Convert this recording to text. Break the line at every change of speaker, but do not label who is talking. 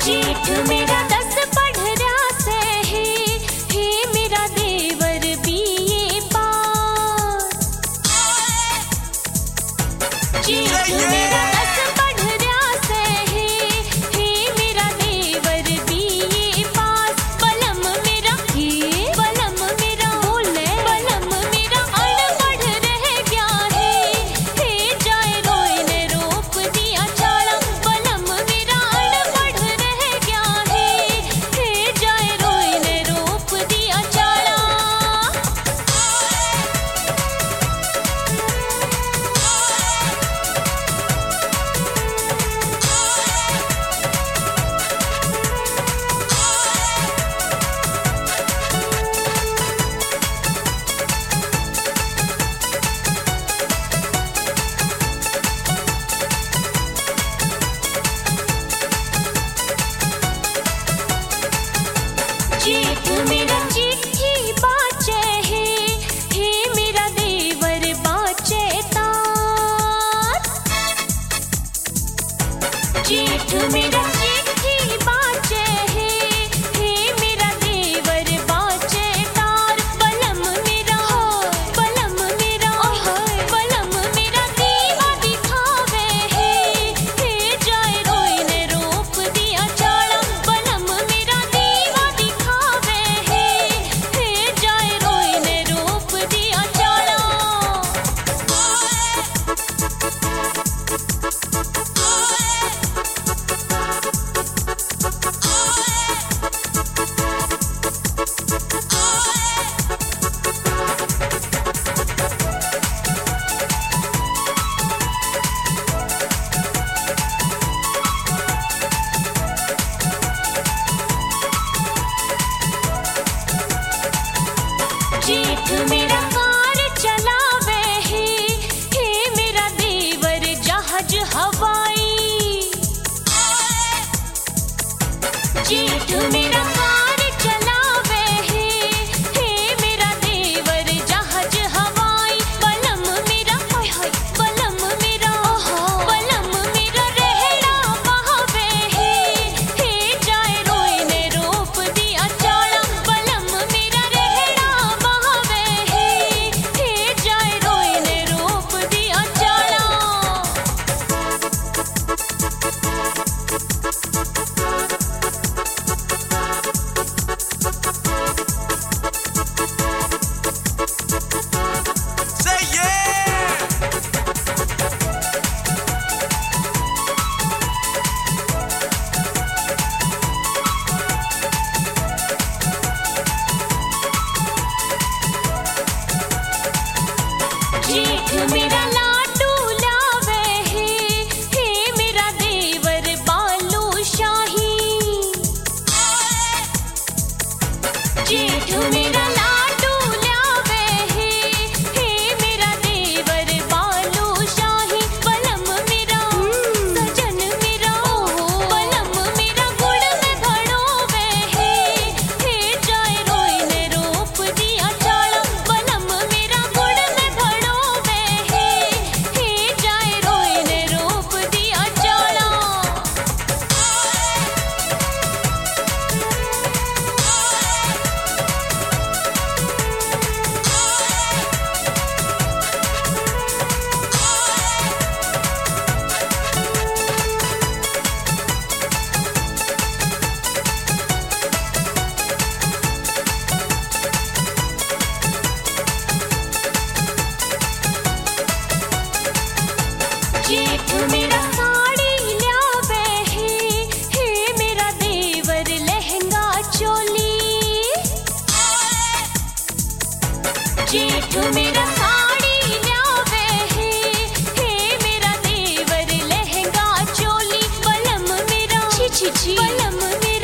जेठ मेरा 10 पढ़ रहा से हे मेरा देवर बीए पास। जेठ मेरा 10 पढ़ रहा से हे मेरा देवर बीए पास। बलम मेरा बोले बलम मेरा अनपढ़ रह गया हे जाए रोए ने रोप दिया चाला। बलम मेरा अनपढ़ रह गया हे जाए रोए ने रोप दिया चाला। जेठ मेरा चिट्ठी बाचे हे मेरा देवर बाचे तार। जेठ मेरा चिट्ठी बाचे हे मेरा देवर बाचे तार। बलम मेरा दीवा दिखावे हे जाए रोए ने रोप दिया चाला। बलम मेरा दीवा दिखावे हे जाए रोए ने रोप दिया चाला। जेठ मेरा कार चलावे हे मेरा देवर जहाज हवाई। जेठ मेरा कार चलावे हे मेरा देवर जहाज हवाई। बलम मेरा बलम मेरा रहना बहावे हे जाए रोए ने रोप दिया चाला। बलम मेरा रहना बहावे हे जाए रोए ने रोप दिया चाला।
Say yeah!
जेठ मेरा लाडू लावे हे मेरा देवर बालू शाही। जेठ मेरा लाडू लावे हे मेरा देवर बालू शाही। बलम मेरा सजन मेरा बलम मेरा गुड़ में भड़ोवे हे जाए रोए ने रोप दिया चाला। बलम मेरा गुड़ में भड़ोवे हे जाए रोए ने रोप दिया चाला। जेठ मेरा साड़ी ल्यावे हे मेरा देवर लहंगा चोली। जेठ मेरा साड़ी ल्यावे हे मेरा देवर लहंगा चोली। बलम मेरा बलम